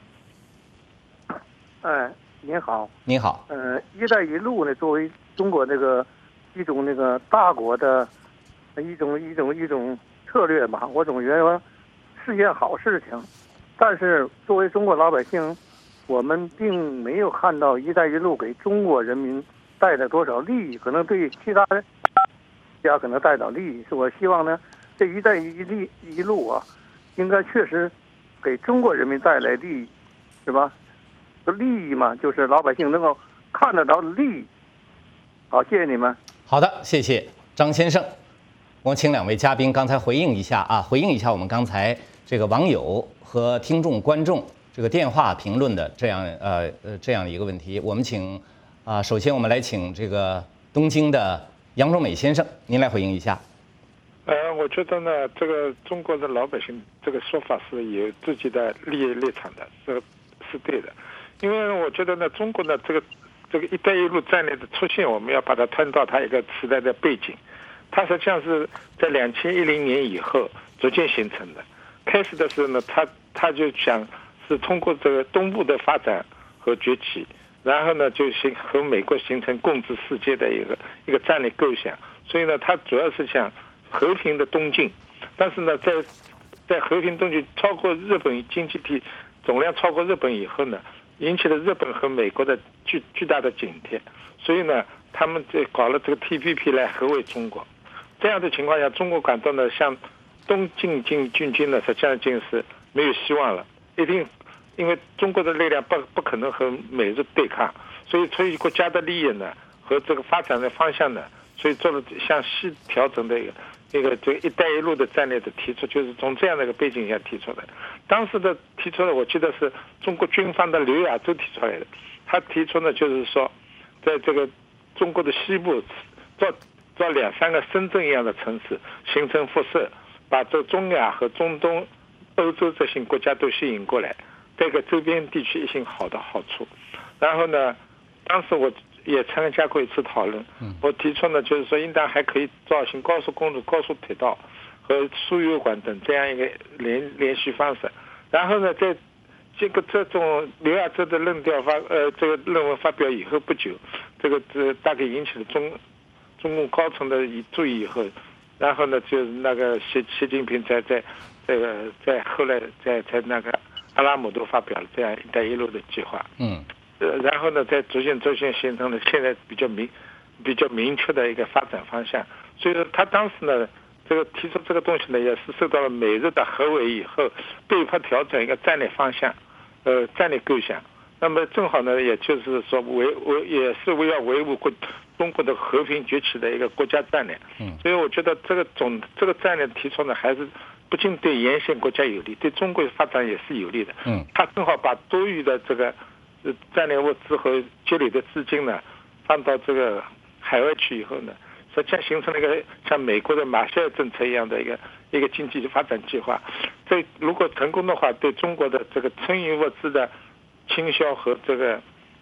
您好。 您好。 一带一路呢，作为中国一种大国的一种策略吧，我总觉得是件好事情。但是作为中国老百姓，我们并没有看到一带一路给中国人民带来多少利益，可能对其他家可能带到利益。是我希望呢，这一带一路应该确实给中国人民带来利益，是吧？利益嘛，就是老百姓能够看得到利益。好，谢谢你们。 好的，谢谢张先生。我请两位嘉宾刚才回应一下回应一下我们刚才这个网友和听众观众这个电话评论的这样一个问题。我们请首先我们来请这个东京的杨忠美先生，您来回应一下。 我觉得呢，这个中国的老百姓这个说法是有自己的利益立场的，是对的。因为我觉得呢，中国的这个一带一路战略的出现，我们要把它推到它一个时代的背景。它实际上是在2010年以后逐渐形成的。开始的时候呢，他就想是通过这个东部的发展和崛起，然后呢就和美国形成共治世界的一个战略构想。所以呢，他主要是想和平的东进，但是呢，在和平东进超过日本经济体总量超过日本以后呢，引起了日本和美国的巨大的警惕，所以呢，他们搞了这个 TPP 来合围中国。这样的情况下，中国感到呢，向东进军呢，实际上已经是没有希望了。一定，因为中国的力量不可能和美日对抗，所以出于国家的利益呢和这个发展的方向呢，所以做了向西调整的这个一带一路的战略的提出，就是从这样的一个背景下提出的。当时的提出的，我记得是中国军方的刘亚洲提出来的。他提出呢，就是说，在这个中国的西部造2-3个深圳一样的城市，形成辐射，把这中亚和中东、欧洲这些国家都吸引过来，这个周边地区一些好的好处。然后呢，当时我也参加过一次讨论，我提出呢，就是说应当还可以造新高速公路、高速铁道和输油管等这样一个连续方式。然后呢，在这种刘亚洲的这个论文发表以后不久，这大概引起了中共高层的注意以后，然后呢，就那个习近平在后来在那个阿拉木都发表了这样一带一路的计划。然后呢，在逐渐形成了现在比较明确的一个发展方向。所以说，他当时呢，这个提出这个东西呢，也是受到了美日的合围以后，被迫调整一个战略方向，战略构想。那么正好呢，也就是说也是要维护中国的和平崛起的一个国家战略。所以我觉得这个战略提出呢，还是不仅对沿线国家有利，对中国发展也是有利的。他正好把多余的这个战略物资和积累的资金呢，放到这个海外去以后呢，实际上形成了一个像美国的马歇尔政策一样的一个经济发展计划。这如果成功的话，对中国的这个春运物资的倾销和这个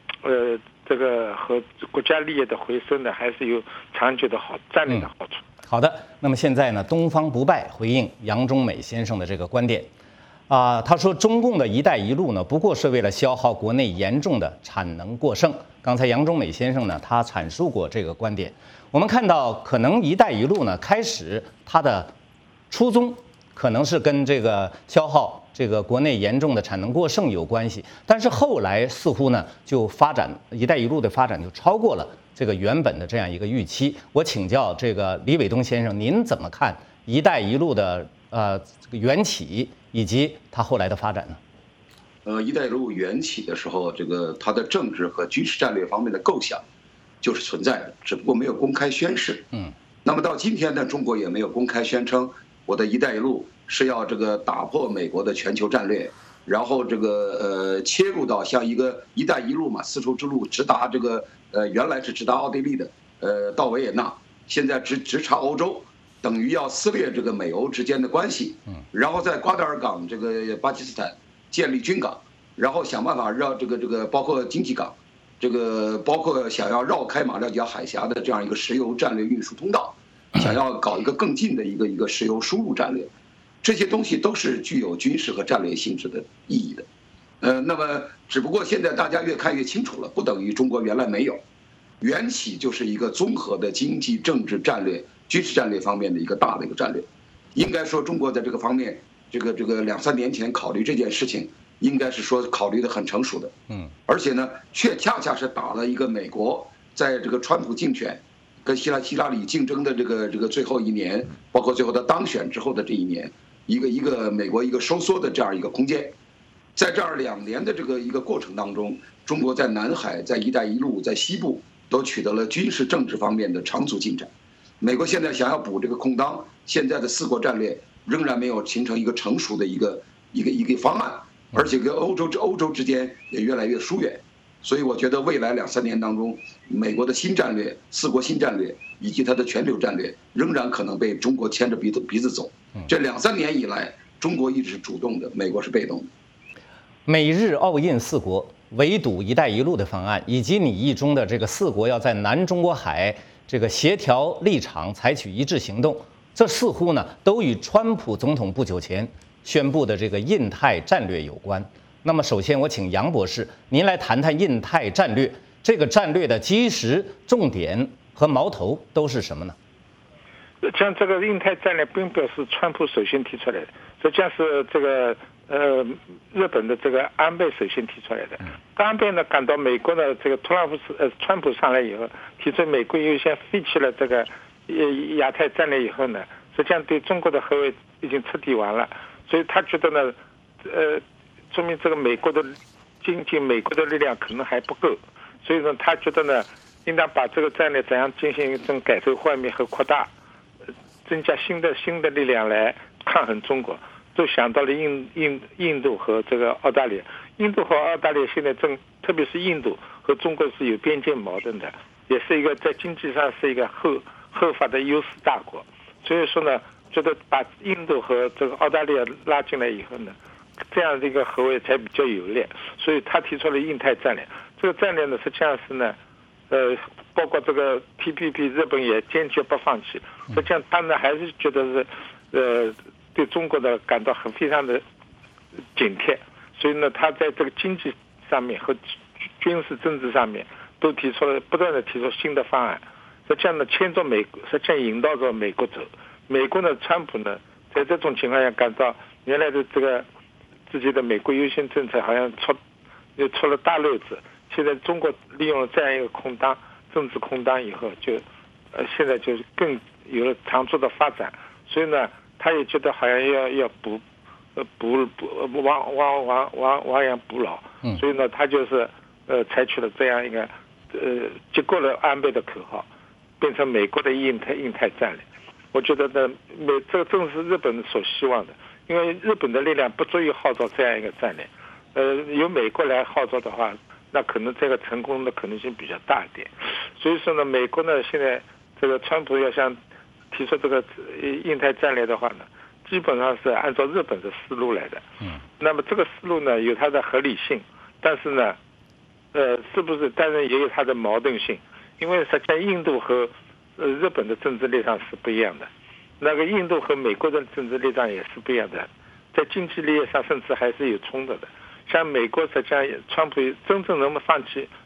和国家利益的回收呢，还是有长久的战略的好处。 好的，那么现在呢，东方不败回应杨忠美先生的这个观点。他说中共的一带一路呢，不过是为了消耗国内严重的产能过剩， 刚才杨忠美先生呢，他阐述过这个观点。我们看到，可能“一带一路”呢，开始它的初衷可能是跟这个消耗这个国内严重的产能过剩有关系，但是后来似乎呢，就发展“一带一路”的发展就超过了这个原本的这样一个预期。我请教这个李伟东先生，您怎么看“一带一路”的这个缘起以及它后来的发展呢？“ 一带一路”缘起的时候，这个它的政治和军事战略方面的构想就是存在的，只不过没有公开宣示。那么到今天呢，中国也没有公开宣称我的“一带一路”是要这个打破美国的全球战略，然后这个切入到像一个“一带一路”嘛，丝绸之路直达这个原来是直达奥地利的，到维也纳，现在直插欧洲，等于要撕裂这个美欧之间的关系。然后在瓜达尔港这个巴基斯坦建立军港，然后想办法让这个包括经济港，这个包括想要绕开马六甲海峡的这样一个石油战略运输通道，想要搞一个更近的一个石油输入战略，这些东西都是具有军事和战略性质的意义的。那么只不过现在大家越看越清楚了，不等于中国原来没有，缘起就是一个综合的经济、政治战略、军事战略方面的一个大的一个战略。应该说中国在这个方面，这个2-3年前考虑这件事情，应该是说考虑的很成熟的。而且呢，却恰恰是打了一个美国在这个川普竞选跟希拉里竞争的这个最后一年，包括最后他当选之后的这一年，一个美国一个收缩的这样一个空间。在这2年的这个一个过程当中，中国在南海、在“一带一路”、在西部都取得了军事政治方面的长足进展。美国现在想要补这个空当，现在的4国战略仍然没有形成一个成熟的一个方案，而且跟欧洲之间也越来越疏远。所以我觉得未来2-3年当中，美国的新战略、4国新战略以及它的全球战略，仍然可能被中国牵着鼻子走。这2-3年以来，中国一直是主动的，美国是被动的。 美日澳印4国围堵“一带一路”的方案，以及拟议中的这个4国要在南中国海这个协调立场，采取一致行动，这似乎呢都与川普总统不久前宣布的这个印太战略有关。那么，首先我请杨博士您来谈谈印太战略，这个战略的基石、重点和矛头都是什么呢？ 像这个印太战略并不是川普首先提出来的，实际上是这个日本的这个安倍首先提出来的。安倍呢感到美国的这个川普上来以后，提出美国优先，废弃了这个亚太战略以后呢，实际上对中国的合围已经彻底完了，所以他觉得呢，说明这个美国的经济、美国的力量可能还不够，所以呢，他觉得呢，应当把这个战略怎样进行一种改头换面和扩大，增加新的力量来抗衡中国。都想到了印度和这个澳大利亚。印度和澳大利亚现在特别是印度和中国是有边界矛盾的，也是一个在经济上是一个后发的优势大国。所以说呢，觉得把印度和这个澳大利亚拉进来以后呢，这样的一个合围才比较有力。所以他提出了印太战略。这个战略呢，实际上是呢，包括这个 TPP， 日本也坚决不放弃。实际上他呢还是觉得是对中国的感到非常的警惕，所以呢，他在这个经济上面和军事政治上面都不断的提出新的方案。实际上呢，牵着美国，实际上引导着美国走。美国呢，川普呢，在这种情况下感到原来的这个自己的美国优先政策好像又出了大漏子。现在中国利用了这样一个政治空当以后，现在就更有了长足的发展。所以呢，他也觉得好像要亡羊补牢，所以呢，他就是采取了这样一个接过了安倍的口号，变成美国的印太战略。我觉得呢，这个正是日本所希望的，因为日本的力量不足以号召这样一个战略，由美国来号召的话，那可能这个成功的可能性比较大一点。所以说呢，美国呢现在这个川普要想提出这个印太战略的话呢，基本上是按照日本的思路来的。那么这个思路呢有它的合理性，但是呢，是不是当然也有它的矛盾性，因为实际上印度和日本的政治立场是不一样的，那个印度和美国的政治立场也是不一样的，在经济利益上甚至还是有冲突的。像美国实际上川普真正能不能放弃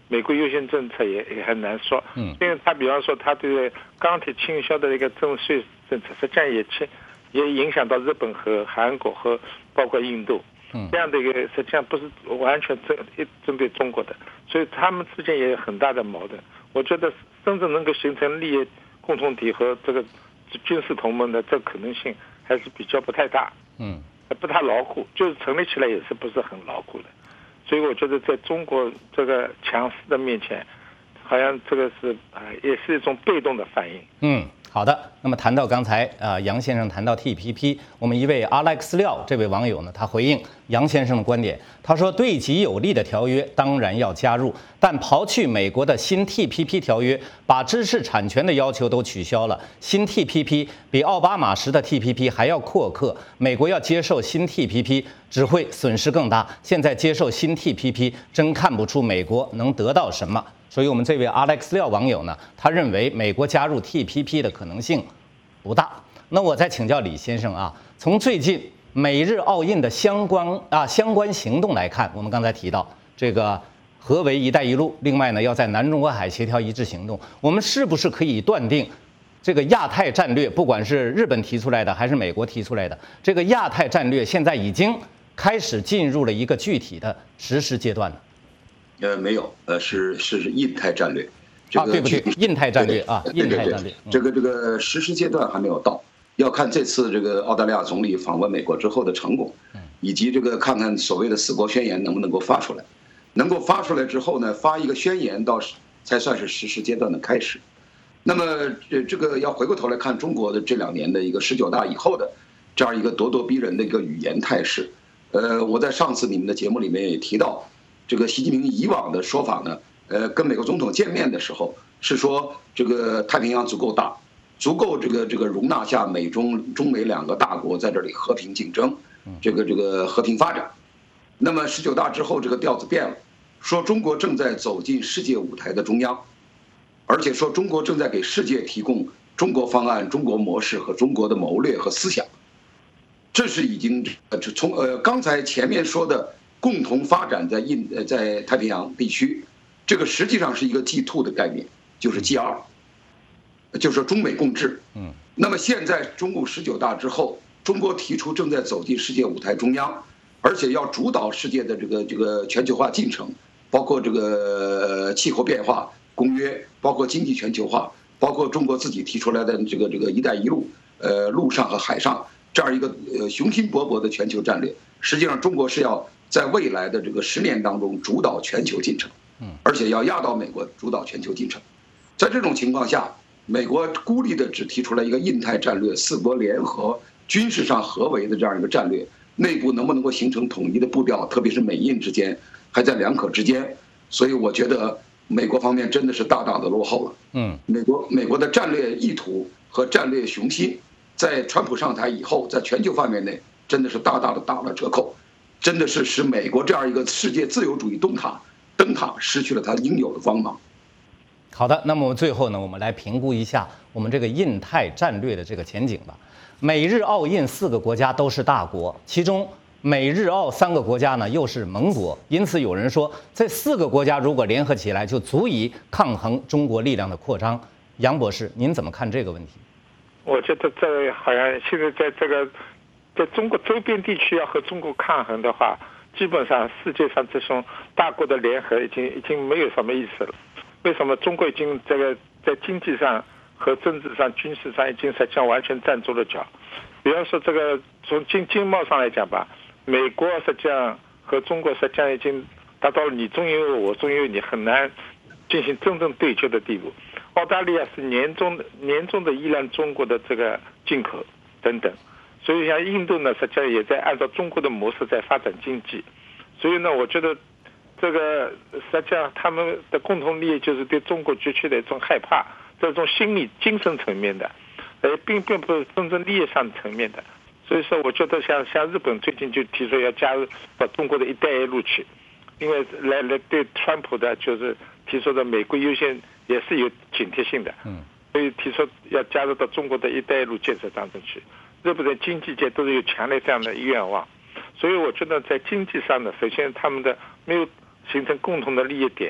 美国优先政策也很难说。因为他比方说他对钢铁倾销的一个征税政策，实际上也影响到日本和韩国和包括印度。这样的一个实际上不是完全针对中国的，所以他们之间也有很大的矛盾。我觉得真正能够形成利益共同体和这个军事同盟的这可能性还是比较不太大，不太牢固，就是成立起来也是不是很牢固的。所以我觉得在中国这个强势的面前，好像这个是也是一种被动的反应。 好的。那么谈到刚才杨先生谈到 TPP， 我们一位 Alex 廖这位网友呢，他回应杨先生的观点，他说对己有利的条约当然要加入，但刨去美国的新 TPP 条约，把知识产权的要求都取消了，新 TPP 比奥巴马时的 TPP 还要苛刻，美国要接受新 TPP 只会损失更大，现在接受新 TPP 真看不出美国能得到什么。所以我们这位 Alex 廖网友呢，他认为美国加入 TPP 的可能性不大。那我再请教李先生啊，从最近美日澳印的相关行动来看，我们刚才提到这个合围“一带一路”，另外呢要在南中国海协调一致行动，我们是不是可以断定，这个亚太战略，不管是日本提出来的还是美国提出来的，这个亚太战略现在已经开始进入了一个具体的实施阶段呢？ 没有，是印太战略。 对不起，印太战略啊，印太战略。 这个实施阶段还没有到，要看这次这个澳大利亚总理访问美国之后的成果，以及这个看看所谓的4国宣言能不能够发出来。能够发出来之后呢，发一个宣言才算是实施阶段的开始。那么这个要回过头来看中国的这2年的一个19大以后的这样一个咄咄逼人的一个语言态势。我在上次你们的节目里面也提到，这个习近平以往的说法呢，跟美国总统见面的时候是说这个太平洋足够大，足够这个容纳下中美2个大国在这里和平竞争，这个和平发展。那么19大之后这个调子变了，说中国正在走进世界舞台的中央，而且说中国正在给世界提供中国方案、中国模式和中国的谋略和思想。这是已经从刚才前面说的共同发展在太平洋地区，这个实际上是一个 G2 的概念，就是 G2， 就是中美共治。那么现在中共19大之后，中国提出正在走进世界舞台中央，而且要主导世界的这个全球化进程，包括这个气候变化公约，包括经济全球化，包括中国自己提出来的这个一带一路，陆上和海上这样一个雄心勃勃的全球战略。实际上中国是要在未来的这个10年当中主导全球进程，而且要压倒美国主导全球进程。在这种情况下，美国孤立的只提出了一个印太战略，4国联合军事上合围的这样一个战略，内部能不能够形成统一的步调，特别是美印之间还在2可之间。所以我觉得美国方面真的是大大的落后了。美国的战略意图和战略雄心，在川普上台以后，在全球范围内真的是大大的打了折扣，真的是使美国这样一个世界自由主义灯塔失去了它应有的光芒。 好的，那么最后呢，我们来评估一下我们这个印太战略的这个前景吧。美日澳印4个国家都是大国，其中美日澳3个国家呢又是盟国，因此有人说这4个国家如果联合起来，就足以抗衡中国力量的扩张。杨博士，您怎么看这个问题？ 我觉得这好像现在在中国周边地区要和中国抗衡的话，基本上世界上这种大国的联合已经没有什么意思了。为什么中国已经在经济上和政治上、军事上已经实际上完全站住了脚？比方说这个从经贸上来讲吧，美国实际上和中国实际上已经达到了你中有我，我中有你，很难进行真正对决的地步。澳大利亚是严重的依赖中国的这个进口等等，所以像印度呢，实际上也在按照中国的模式在发展经济。所以呢，我觉得这个实际上他们的共同利益就是对中国崛起的一种害怕，这种心理精神层面的，并不是真正利益上层面的。所以说，我觉得像日本最近就提出要加入到中国的一带一路去，因为来对川普的就是提出的美国优先也是有警惕性的，所以提出要加入到中国的一带一路建设当中去。日本的经济界都是有强烈这样的愿望，所以我觉得在经济上呢，首先他们的没有形成共同的利益点，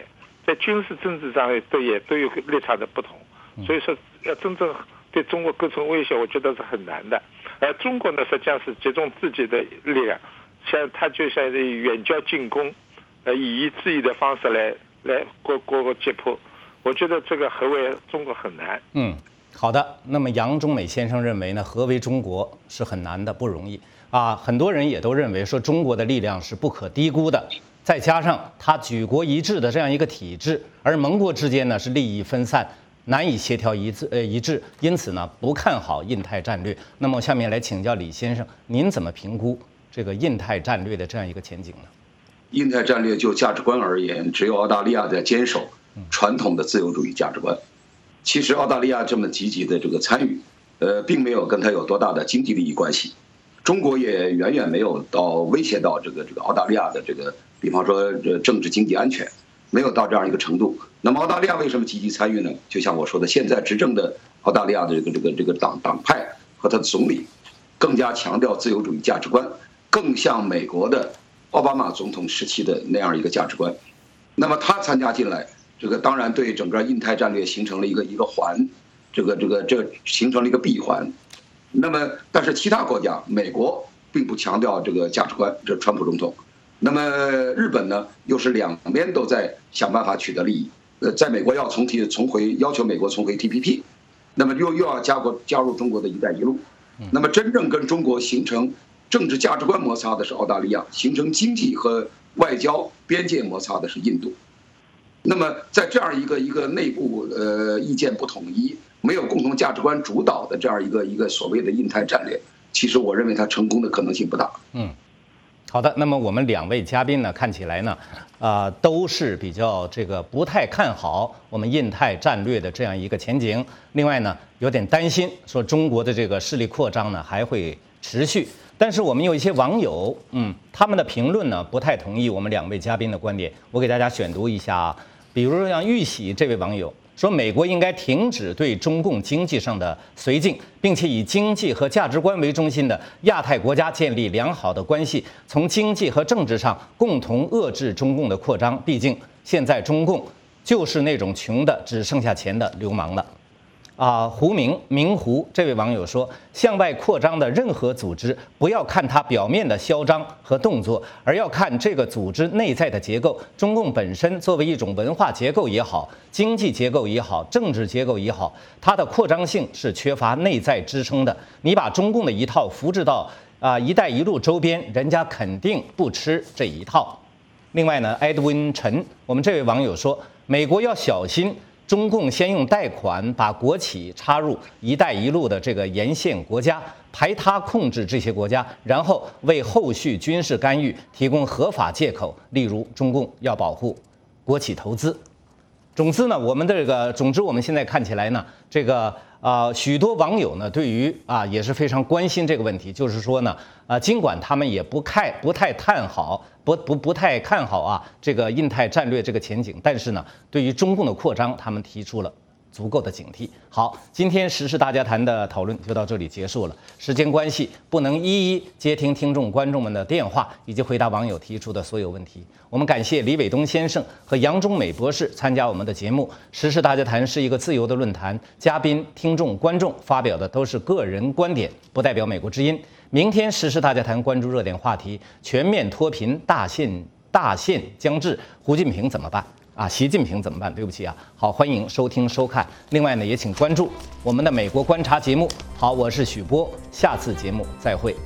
在军事政治上都有立场的不同，所以说要真正对中国构成威胁，我觉得是很难的。而中国呢，实际上是集中自己的力量，它就像远交近攻，以夷制夷的方式来过击破。我觉得这个何为中国很难。 好的。那么杨中美先生认为呢，何为中国是很难的，不容易啊。很多人也都认为说中国的力量是不可低估的，再加上它举国一致的这样一个体制，而盟国之间呢是利益分散，难以协调一致，因此呢不看好印太战略。那么下面来请教李先生，您怎么评估这个印太战略的这样一个前景呢？ 印太战略就价值观而言，只有澳大利亚在坚守传统的自由主义价值观。其实澳大利亚这么积极的这个参与，并没有跟它有多大的经济利益关系。中国也远远没有到威胁到这个澳大利亚的这个，比方说政治经济安全，没有到这样一个程度。那么澳大利亚为什么积极参与呢？就像我说的，现在执政的澳大利亚的这个党派和他的总理，更加强调自由主义价值观，更像美国的奥巴马总统时期的那样一个价值观。那么他参加进来，这个当然对整个印太战略形成了一个环，这形成了一个闭环。那么但是其他国家，美国并不强调这个价值观，这川普总统。那么日本呢，又是两边都在想办法取得利益。在美国要要求美国重回 TPP， 那么又要加入中国的一带一路。那么真正跟中国形成政治价值观摩擦的是澳大利亚，形成经济和外交边界摩擦的是印度。那么在这样一个内部意见不统一、没有共同价值观主导的这样一个所谓的印太战略，其实我认为它成功的可能性不大。 好的。那么我们两位嘉宾呢，看起来呢，都是比较不太看好我们印太战略的这样一个前景。另外呢，有点担心说中国的这个势力扩张呢还会持续。但是我们有一些网友，他们的评论呢不太同意我们两位嘉宾的观点，我给大家选读一下啊。比如说像玉玺这位网友说，美国应该停止对中共经济上的绥靖，并且以经济和价值观为中心的亚太国家建立良好的关系，从经济和政治上共同遏制中共的扩张。毕竟现在中共就是那种穷的只剩下钱的流氓了。明湖这位网友说，向外扩张的任何组织，不要看它表面的嚣张和动作，而要看这个组织内在的结构。中共本身作为一种文化结构也好，经济结构也好，政治结构也好，它的扩张性是缺乏内在支撑的。你把中共的一套复制到一带一路周边，人家肯定不吃这一套。另外呢，Edwin 陈，我们这位网友说，美国要小心中共先用贷款把国企插入“一带一路”的这个沿线国家，排他控制这些国家，然后为后续军事干预提供合法借口。例如，中共要保护国企投资。总之呢，我们现在看起来呢，许多网友呢对于也是非常关心这个问题，就是说呢，尽管他们也不太看好这个印太战略这个前景，但是呢，对于中共的扩张，他们提出了足够的警惕。好，今天时事大家谈的讨论就到这里结束了。时间关系，不能一一接听听众观众们的电话以及回答网友提出的所有问题。我们感谢李伟东先生和杨中美博士参加我们的节目。时事大家谈是一个自由的论坛，嘉宾、听众、观众发表的都是个人观点，不代表美国之音。明天时事大家谈关注热点话题：全面脱贫大限将至，胡锦平怎么办？习近平怎么办？对不起啊。好，欢迎收听收看。另外呢，也请关注我们的美国观察节目。好，我是许波，下次节目再会。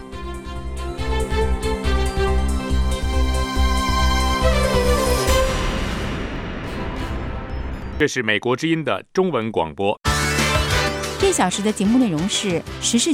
这是美国之音的中文广播。 1小时的节目内容是时事